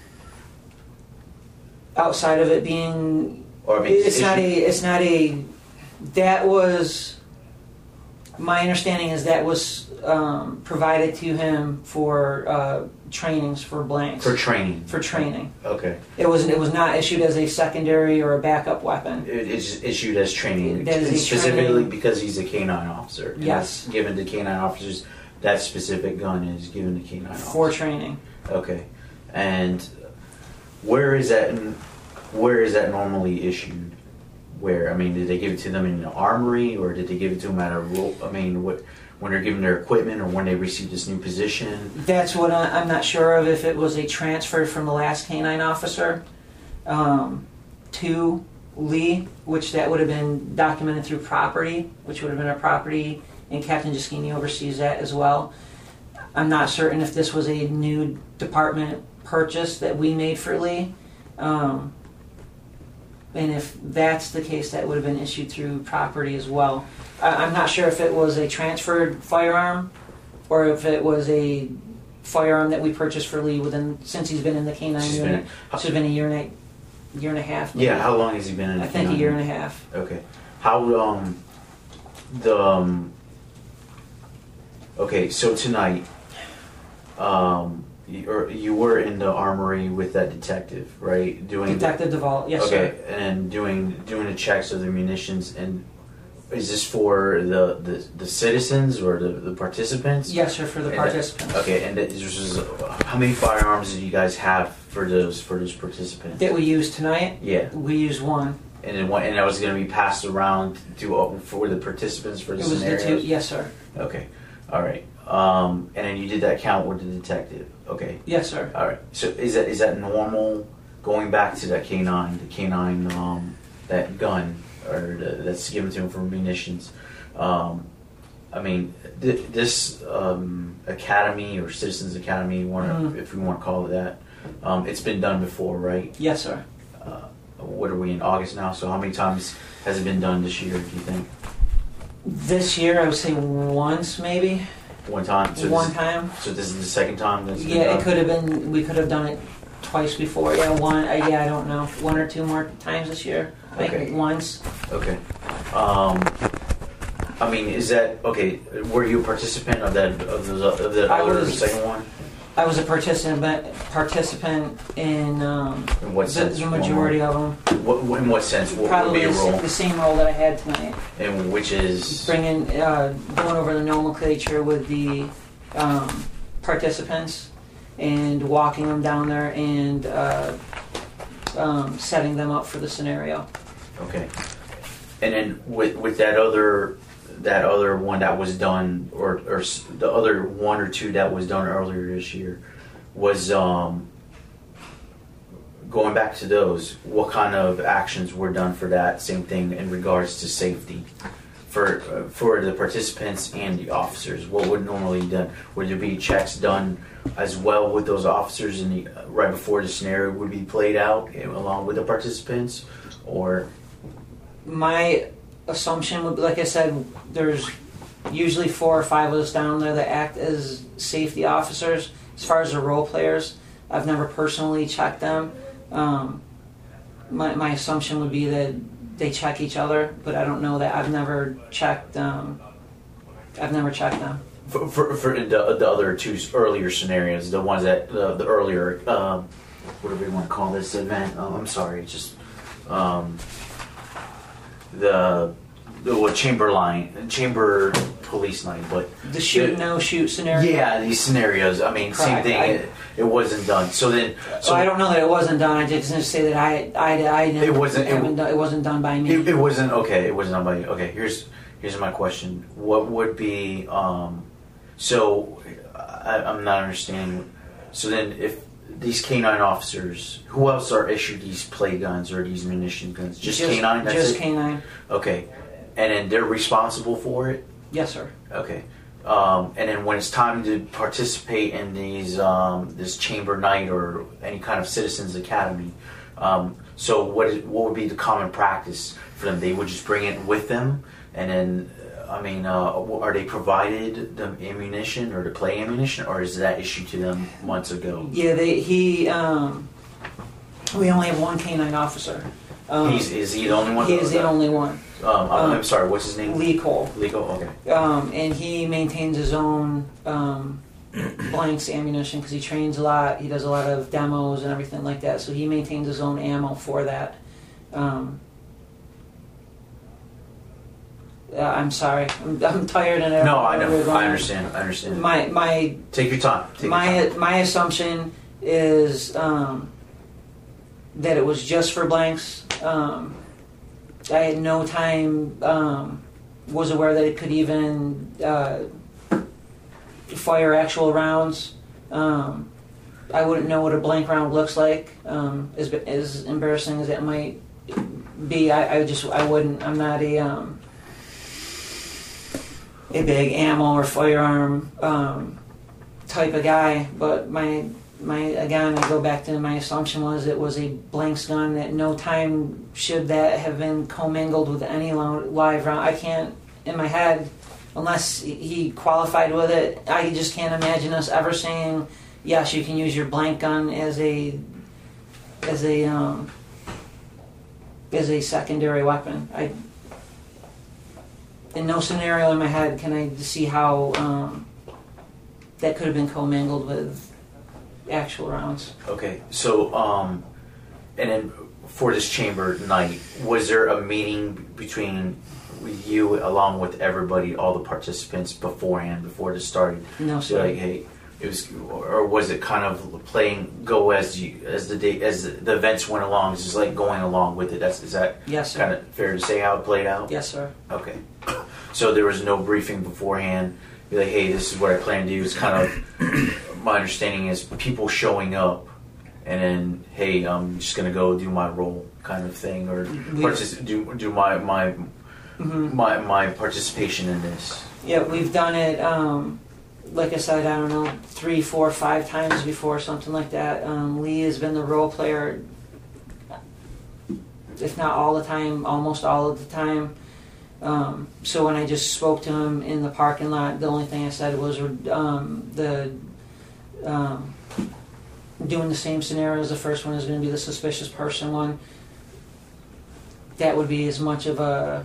Outside of it being,
Or I mean,
it's
is
not
it-
a. It's not a. That was. My understanding is that was um, provided to him for uh, trainings for blanks.
for training.
For training.
Okay,
It was. It was not issued as a secondary or a backup weapon.
it, it's issued as training
That is a
specifically
training-
because he's a canine officer. And
Yes.
it's given to canine officers. That specific gun is given to canine
For
officers.
training.
Okay, and where is that? Where is that normally issued? Where I mean, did they give it to them in the armory, or did they give it to them at a role? I mean, what when they're given their equipment, or when they receive this new position?
That's what I, I'm not sure of. If it was a transfer from the last canine officer um, to Lee, which that would have been documented through property, which would have been our property, and Captain Gischini oversees that as well. I'm not certain if this was a new department purchase that we made for Lee. Um, And if that's the case, that would have been issued through property as well. I, I'm not sure if it was a transferred firearm or if it was a firearm that we purchased for Lee within since he's been in the K nine
She's
unit.
been-
So it's been a year and a year and a half. maybe.
Yeah, how long has he been in?
I
the
think a
K nine?
year and a half.
Okay. How um the um okay, so tonight um you, or you were in the armory with that detective, right? Doing
Detective Duvall, yes,
okay,
sir.
and doing doing the checks of the munitions, and is this for the the, the citizens or the, the participants?
Yes, sir, for the
And
participants.
That, okay, and that, this is, how many firearms did you guys have for those for those participants?
That we used tonight,
Yeah.
we used one.
And then one, and that was going to be passed around to uh, for the participants for the
It was the
scenarios.
two, yes, sir.
Okay, all right. Um, and then you did that count with the detective. Okay,
Yes, sir.
all right. So is that is that normal? Going back to that K nine, the K nine, um, that gun or the, that's given to him for munitions. Um, I mean, th- this um, academy or Citizens Academy, wanna,
Mhm.
if we want to call it that, um, it's been done before, right?
Yes, sir.
Uh, what are we in August now? So how many times has it been done this year? Do you think
This year, I would say once, maybe.
one time? So
one
this,
time.
So this is the second time that's been
Yeah,
done?
it could have been, we could have done it twice before. Yeah, one, uh, yeah, I don't know. One or two more times this year. I think
Okay.
once.
Okay. Um, I mean, is that okay? Were you a participant of that of the of the
I
other
was-
second one?
I was a participant participant in um,
In what
the,
sense?
the majority of them.
What, what in what sense? What would
Probably
be a
the,
role?
s- the same role that I had tonight.
And which is
Bringing, uh, going over the nomenclature with the um, participants and walking them down there and uh, um, setting them up for the scenario.
okay. And then with with that other that other one that was done, or or s- the other one or two that was done earlier this year, was um going back to those. What kind of actions were done for that same thing in regards to safety for uh, for the participants and the officers? What would normally be done? Would there be checks done as well with those officers in the, uh, right before the scenario would be played out, eh, along with the participants, or?
My assumption would be, like I said, there's usually four or five of us down there that act as safety officers. As far as the role players, I've never personally checked them. Um, my, my assumption would be that they check each other, but I don't know that. I've never checked. Um, I've never checked them.
For, for, for the, the other two earlier scenarios, the ones that uh, the earlier, um, what do we want to call this event? Oh, I'm sorry, it's just um, the the what, chamber line, chamber police night, but
The shoot
the-
no shoot scenario.
yeah, these scenarios. I mean, same
Correct.
thing.
I-
it, it wasn't done. So then, so
So I don't know that it wasn't done. I just didn't say that I I I didn't.
It wasn't- it-
haven't done- it wasn't done by me.
It, it wasn't okay. It wasn't done by you. Okay, here's here's my question. What would be um, so? I, I'm not understanding. So then, if these K nine officers, who else are issued these play guns or these munition guns? Just, K nine. That's
Just
it?
K nine.
Okay, and then they're responsible for it.
Yes, sir.
Okay. Um, and then when it's time to participate in these um, this chamber night or any kind of citizens academy, um, so what is, what would be the common practice for them? They would just bring it with them, and then uh, I mean, uh, are they provided the ammunition or the play ammunition, or is that issued to them months ago?
Yeah, they he. Um, we only have one K nine officer. Um,
He's, is he the only one?
he is the only one.
Um, I'm, I'm
um,
sorry. What's his name?
Lee Cole.
Legal. Okay.
Um, and he maintains his own um, blanks ammunition because he trains a lot. He does a lot of demos and everything like that. So he maintains his own ammo for that. Um, uh, I'm sorry. I'm, I'm tired and I don't
No, I
where we're
know.
going.
I understand. I understand.
My my
Take your time. Take your
my
time.
my assumption is um, that it was just for blanks. Um, I had no time. Um, was aware that it could even uh, fire actual rounds. Um, I wouldn't know what a blank round looks like. Um, as as embarrassing as it might be, I, I just I wouldn't. I'm not a um, a big ammo or firearm um, type of guy. But my my again, I go back to my assumption was it was a blanks gun. At no time should that have been commingled with any lo- live round. I can't in my head unless he qualified with it, I just can't imagine us ever saying, yes, you can use your blank gun as a as a um, as a secondary weapon. I in no scenario in my head can I see how um, that could have been commingled with actual rounds.
Okay, so um, and then for this chamber night, was there a meeting between you along with everybody, all the participants beforehand, before this started?
No, sir.
Like, hey, it was, or was it kind of playing go as you as the day as the, the events went along? It's just like going along with it. That's is that
Yes, sir.
kind of fair to say how it played out?
Yes, sir.
Okay, so there was no briefing beforehand. Be like, hey, this is what I plan to do. It's kind of my understanding is people showing up, and then hey, I'm just gonna go do my role, kind of thing, or
We-
partic- do do my my
Mhm.
my my participation in this.
Yeah, we've done it. Um, like I said, I don't know, three, four, five times before, something like that. Um, Lee has been the role player, if not all the time, almost all of the time. Um, so when I just spoke to him in the parking lot, the only thing I said was um, the um, doing the same scenario as the first one is going to be the suspicious person one. That would be as much of a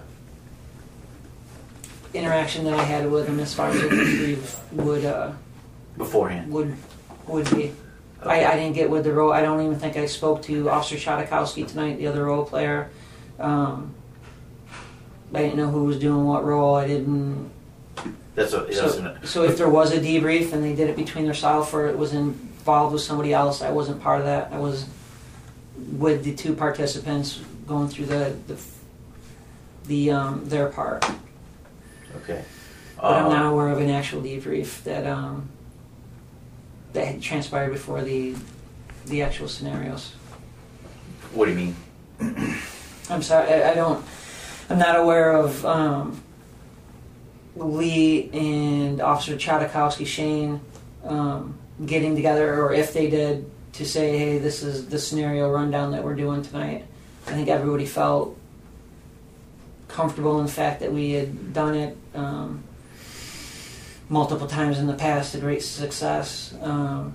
interaction that I had with him as far as the debrief would uh,
Beforehand.
would would be. I, I didn't get with the role. I don't even think I spoke to Officer Chodakowski tonight, the other role player. Um, I didn't know who was doing what role. I didn't.
That's what.
So,
That's
so if there was a debrief and they did it between themselves or it was involved with somebody else, I wasn't part of that. I was with the two participants going through the the, the um, their part.
okay.
But I'm
Um,
not aware of an actual debrief that um, that had transpired before the the actual scenarios.
What do you mean?
I'm sorry, I, I don't. I'm not aware of um, Lee and Officer Chodakowski, Shane, um, getting together, or if they did, to say, "Hey, this is the scenario rundown that we're doing tonight." I think everybody felt comfortable in the fact that we had done it um, multiple times in the past to great success. Um,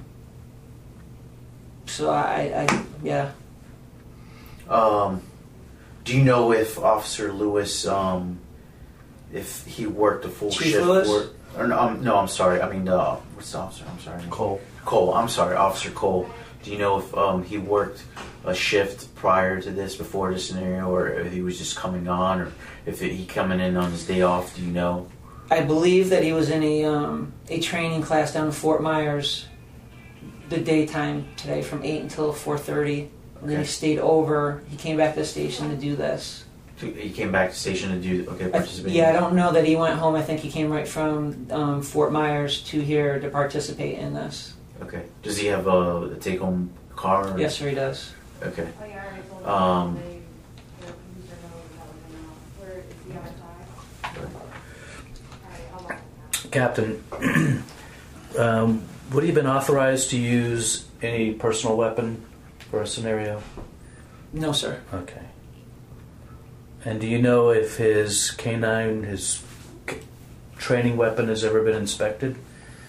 so I, I, yeah.
Um, do you know if Officer Lewis, um, if he worked a full
Chief
shift?
Lewis?
Or, or no, um, no, I'm sorry. I mean, uh, what's the officer? I'm sorry.
Cole.
Cole. I'm sorry, Officer Cole. Do you know if um, he worked a shift prior to this, before this scenario, or if he was just coming on, or if he coming in on his day off? Do you know?
I believe that he was in a um, a training class down in Fort Myers, the daytime today, from eight until four thirty. And then he
Okay.
stayed over. He came back to the station to do this.
He came back to station to do okay
I,
participate.
yeah, I don't know that he went home. I think he came right from um, Fort Myers to here to participate in this.
Okay. Does he have a, a take home car? Or?
Yes, sir, he does.
Okay.
Oh, yeah, I already told
Um,
them they, their computer knows that was in, uh, where is the other side? Alright, I'll walk it
Captain, um, would he have been authorized to use any personal weapon for a scenario?
No, sir.
Okay. And do you know if his canine, his c- training weapon has ever been inspected?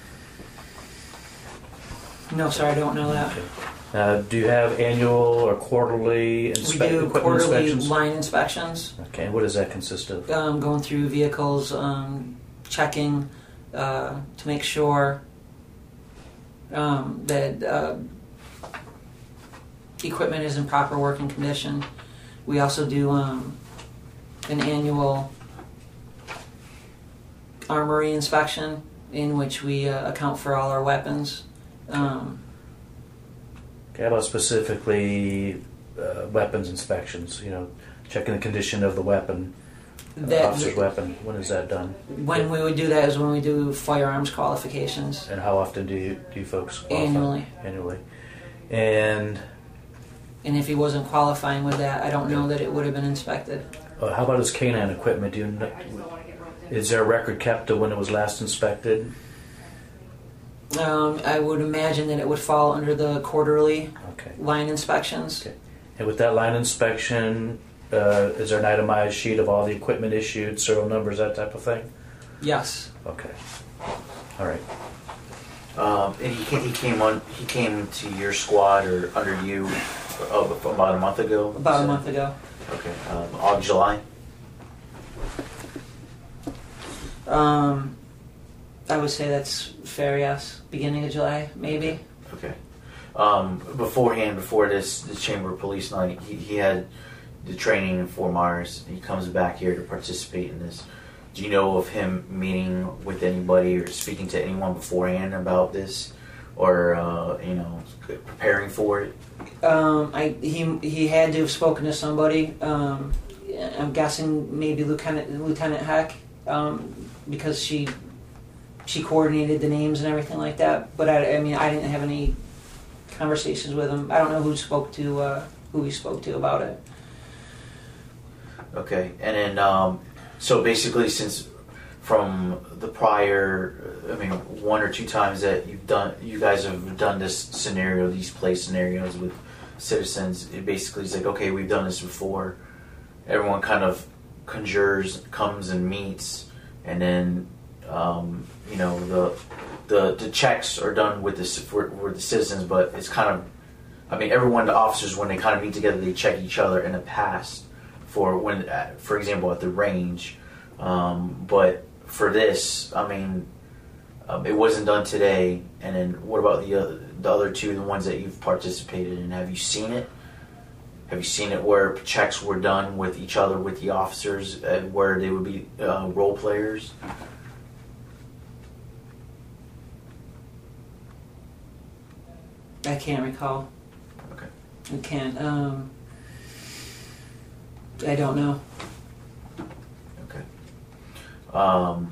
No, sir, I don't know that.
Okay. Uh, do you have annual or quarterly inspe-
We do
equipment
quarterly
inspections?
line inspections.
Okay, and what does that consist of?
Um, going through vehicles, um, checking uh, to make sure um, that uh, equipment is in proper working condition. We also do um, an annual armory inspection in which we uh, account for all our weapons. Um,
Okay, how about specifically uh, weapons inspections? You know, checking the condition of the weapon, the
that
officer's weapon. When is that done?
when we would do that is when we do firearms qualifications
And how often do you do you folks qualify?
annually.
Annually. And
And if he wasn't qualifying with that, I don't know that it would have been inspected.
uh, how about his canine equipment? Do you know,
I just don't want to get roped in.
is there a record kept of when it was last inspected?
Um, I would imagine that it would fall under the quarterly
Okay.
line inspections.
Okay. And with that line inspection, uh, is there an itemized sheet of all the equipment issued, serial numbers, that type of thing?
Yes.
Okay. All right.
Um, and he came, he came on. He came to your squad or under you uh, about a month ago.
About
So-
a month ago.
Okay. Um, August, July.
Um, I would say that's fair. Yes. Beginning of July, maybe.
Okay. Um, beforehand, before this, the Chamber of Police night, he, he had the training in Fort Myers. He comes back here to participate in this. Do you know of him meeting with anybody or speaking to anyone beforehand about this, or uh, you know, preparing for it?
Um, I he he had to have spoken to somebody. Um, I'm guessing maybe Lieutenant Lieutenant Heck, um, because she she coordinated the names and everything like that. But I, I mean, I didn't have any conversations with him. I don't know who spoke to uh, who he spoke to about it.
Okay, and then um, so basically, since from the prior, I mean, one or two times that you've done, you guys have done this scenario, these play scenarios with citizens. It basically is like, okay, we've done this before. Everyone kind of conjures, comes and meets, and then um, you know the the the checks are done with the for, with the citizens, but it's kind of, I mean, everyone, the officers, when they kind of meet together, they check each other in the past for when, uh, for example, at the range. Um, but for this, I mean, um, it wasn't done today. And then what about the other, the other two, the ones that you've participated in? Have you seen it? Have you seen it where checks were done with each other, with the officers, and where they would be uh, role players?
I can't recall.
Okay.
I can't. Um, I don't know.
Okay. Um,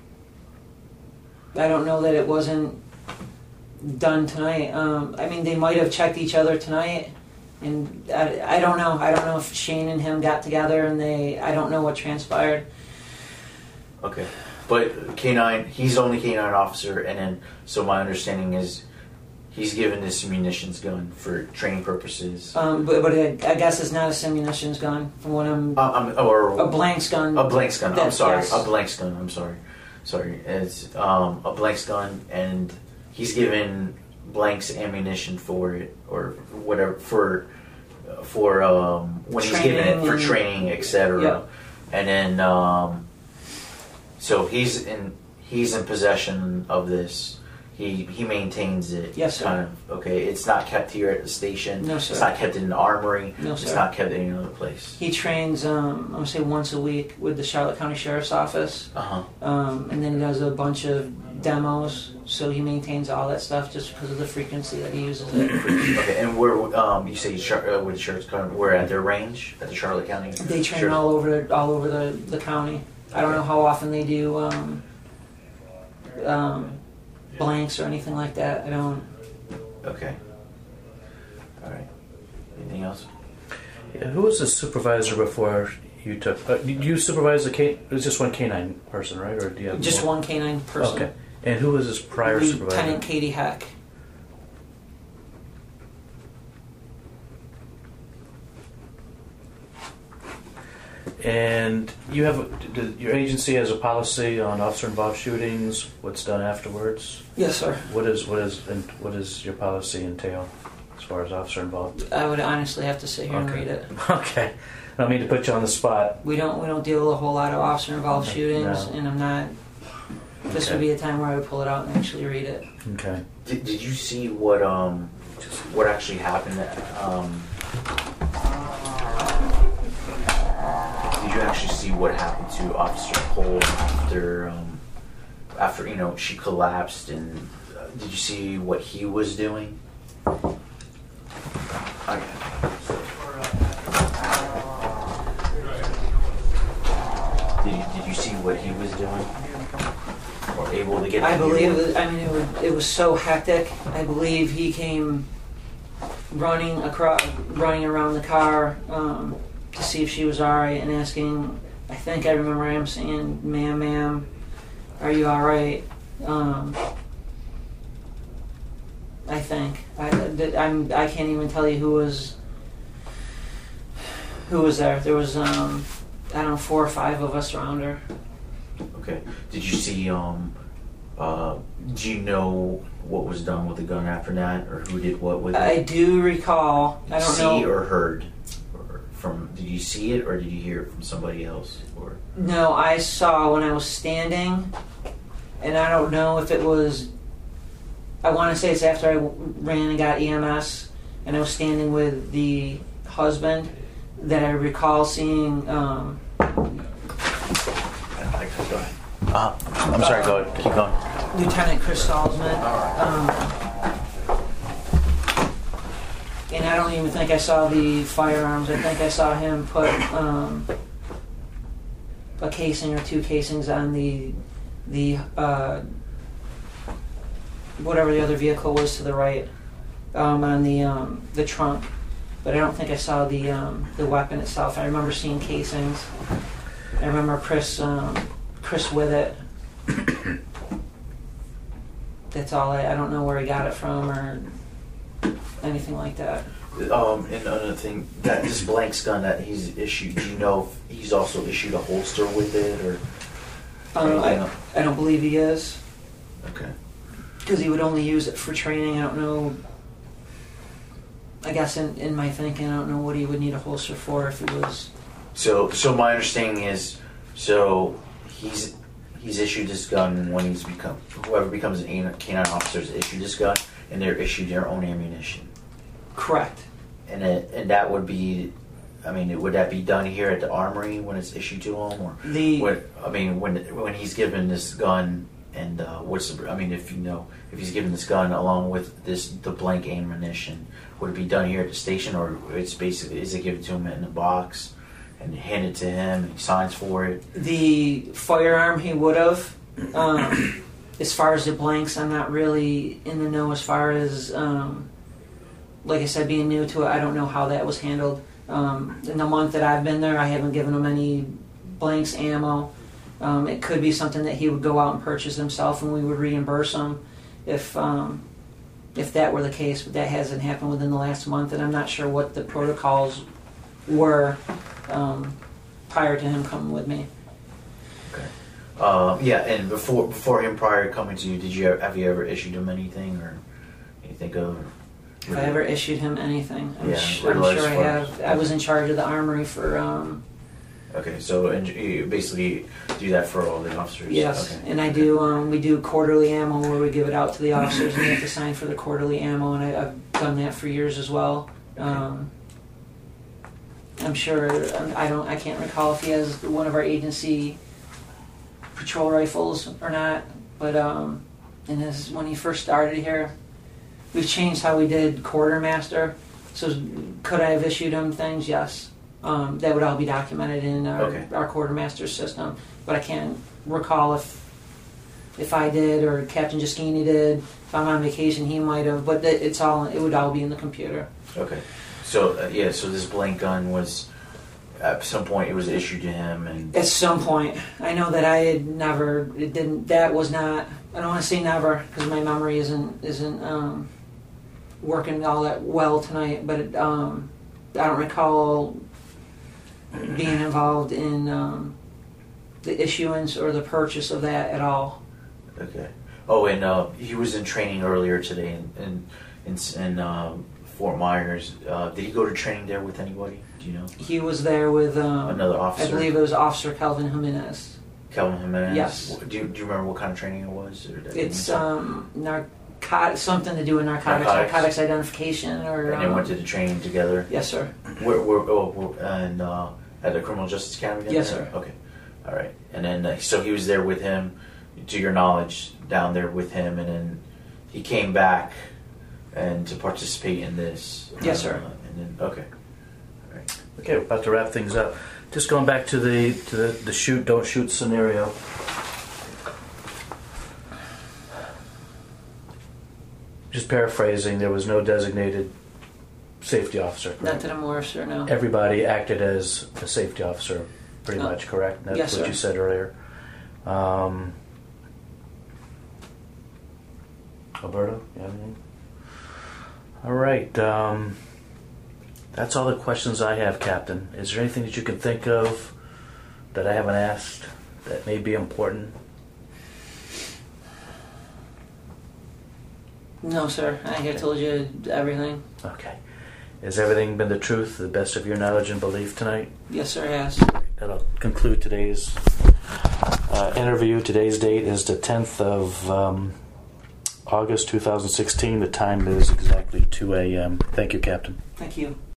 I don't know that it wasn't done tonight. Um, I mean, they might have checked each other tonight, and I, I don't know. I don't know if Shane and him got together and they. I don't know what transpired.
okay. But K nine, he's the only K nine officer, and then, so my understanding is he's given this munitions gun for training purposes.
Um, but but it, I guess it's not a simunitions gun from what I'm.
Uh, um, or
a blanks gun.
A blanks gun. I'm
That-
sorry.
yes.
A blanks gun. I'm sorry. Sorry. It's um, a blanks gun, and he's given blanks ammunition for it, or whatever for for um, when he's given it for
Training and-
training, et cetera.
Yep.
And then um, so he's in he's in possession of this. He he maintains it.
Yes, sir.
Kind of, okay. It's not kept here at the station.
No, sir.
It's not kept in the armory.
No,
It's
sir.
not kept in any other place.
He trains, um, I'm gonna say once a week with the Charlotte County Sheriff's Office,
Uh huh.
um, and then he does a bunch of demos. So he maintains all that stuff just because of the frequency that he uses it.
Okay, and where um you say Char- uh, with Sheriff's County, we're at their range at the Charlotte County.
They train
Sheriff-
all over all over the, the county. I don't
Okay.
know how often they do um, um, blanks or anything like that. I don't.
Okay. All right. Anything else?
Yeah, who was the supervisor before you took? Uh, did you supervise the K? It was just one K nine person, right? Or do you have
Just
more?
one canine person.
Okay. And who was his prior supervisor?
Lieutenant Katie Heck.
And you have a, d- your agency has a policy on officer-involved shootings. What's done afterwards?
Yes, sir.
What is what is and what does your policy entail as far as officer-involved?
I would honestly have to sit here and
Okay.
read it.
Okay. I don't mean to put you on the spot.
We don't we don't deal with a whole lot of officer involved
Okay.
shootings,
No.
and I'm not. This
Okay.
would be a time where I would pull it out and actually read it.
Okay.
Did, did you see what um what actually happened? Um, did you actually see what happened to Officer Cole after um, after you know she collapsed? And uh, did you see what he was doing? Okay. Did you, did you see what he was doing? Or able to get?
I
the
believe.
hero?
It, I mean, it was, it was so hectic. I believe he came running across, running around the car um, to see if she was all right, and asking. I think I remember him saying, "Ma'am, ma'am, are you all right?" Um, I think I, that I'm. I can't even tell you who was who was there. There was um, I don't know, four or five of us around her.
Okay. Did you see? Um, uh, do you know what was done with the gun after that, or who did what with it?
I do recall.
Did
I
you
don't
see
know.
or heard or from? Did you see it or did you hear it from somebody else? Or
No, I saw when I was standing, and I don't know if it was. I want to say it's after I ran and got E M S, and I was standing with the husband that I recall seeing. Um,
go ahead. Uh, I'm sorry. Go ahead. Keep going.
Lieutenant Chris Salzman. Um, and I don't even think I saw the firearms. I think I saw him put um, a casing or two casings on the the uh, whatever the other vehicle was to the right um, on the um, the trunk. But I don't think I saw the um, the weapon itself. I remember seeing casings. I remember Chris um, Chris with it. That's all. I, I don't know where he got it from or anything like that.
Um, and another thing, that this blanks gun that he's issued, do you know if he's also issued a holster with it or?
Um,
anything
I,
else?
I don't believe he is,
Okay.
because he would only use it for training. I don't know. I guess in, in my thinking, I don't know what he would need a holster for if it was.
So, so my understanding is, so he's he's issued this gun when he's become whoever becomes an canine officer is issued this gun, and they're issued their own ammunition.
Correct.
And it, and that would be, I mean, would that be done here at the armory when it's issued to him, or
The
what? I mean, when when he's given this gun, and uh, what's the, I mean, if you know, if he's given this gun along with this the blank ammunition, would it be done here at the station, or it's basically is it given to him in a box and handed to him, and he signs for it?
the firearm he would have. Um, as far as the blanks, I'm not really in the know. As far as um, like I said, being new to it, I don't know how that was handled. Um, in the month that I've been there, I haven't given him any blanks, ammo. Um, it could be something that he would go out and purchase himself, and we would reimburse him if um, if that were the case. But that hasn't happened within the last month, and I'm not sure what the protocols were um, prior to him coming with me.
Okay. Uh, yeah, and before before him prior to coming to you, did you have you ever issued him anything or anything of?
If I ever issued him anything, I'm,
Yeah,
sh- I'm
realize
sure I
what-
have. I was in charge of the armory for um,
Okay, so and you basically do that for all the officers.
yes,
Okay.
and I do. Um, we do quarterly ammo where we give it out to the officers, and they have to sign for the quarterly ammo, and I, I've done that for years as well. Um, I'm sure. I don't. I can't recall if he has one of our agency patrol rifles or not, but um, and this when he first started here, we've changed how we did quartermaster. So could I have issued him things? Yes. Um, that would all be documented in our,
Okay.
our quartermaster system, but I can't recall if if I did or Captain Gischini did. If I'm on vacation, he might have, but it- it's all it would all be in the computer.
Okay. So uh, yeah, so this blank gun was at some point it was issued to him, and
At some point, I know that I had never. It didn't. That was not. I don't want to say never because my memory isn't isn't um, working all that well tonight. But it, um, I don't recall being involved in um, the issuance or the purchase of that at all.
okay. Oh, and uh, he was in training earlier today in in in, in um, Fort Myers. Uh, did he go to training there with anybody? Do you know?
He was there with um,
Another officer?
I believe it was Officer Calvin Jimenez.
Calvin Jimenez.
Yes.
Do you, do you remember what kind of training it was? Or did you
It's
mention?
um, narcotic, something to do with narcotics,
Narcotics.
narcotics identification, or
and they
um,
went to the training together.
yes, sir.
Where, where, oh, where- and uh, at the Criminal Justice Academy? down
Yes,
there?
sir.
Okay, all right. And then, uh, so he was there with him, to your knowledge, down there with him, and then he came back and to participate in this.
Yes,
uh,
sir.
And then, okay, all right.
Okay, we're about to wrap things up. Just going back to the to the, the shoot, don't shoot scenario. Just paraphrasing, there was no designated safety officer.
Not
Correct?
that I'm aware of, sir, no.
Everybody acted as a safety officer, pretty
Oh.
much, correct? That's
Yes,
what
sir.
you said earlier. Um, Alberto, you have anything? All right. Um, that's all the questions I have, Captain. Is there anything that you can think of that I haven't asked? that may be important?
No, sir. I think I told you everything.
Okay. Has everything been the truth, to the best of your knowledge and belief tonight?
Yes, sir, it has.
That'll conclude today's uh, interview. Today's date is the tenth of um, August two thousand sixteen. The time is exactly two a.m. Thank you, Captain.
Thank you.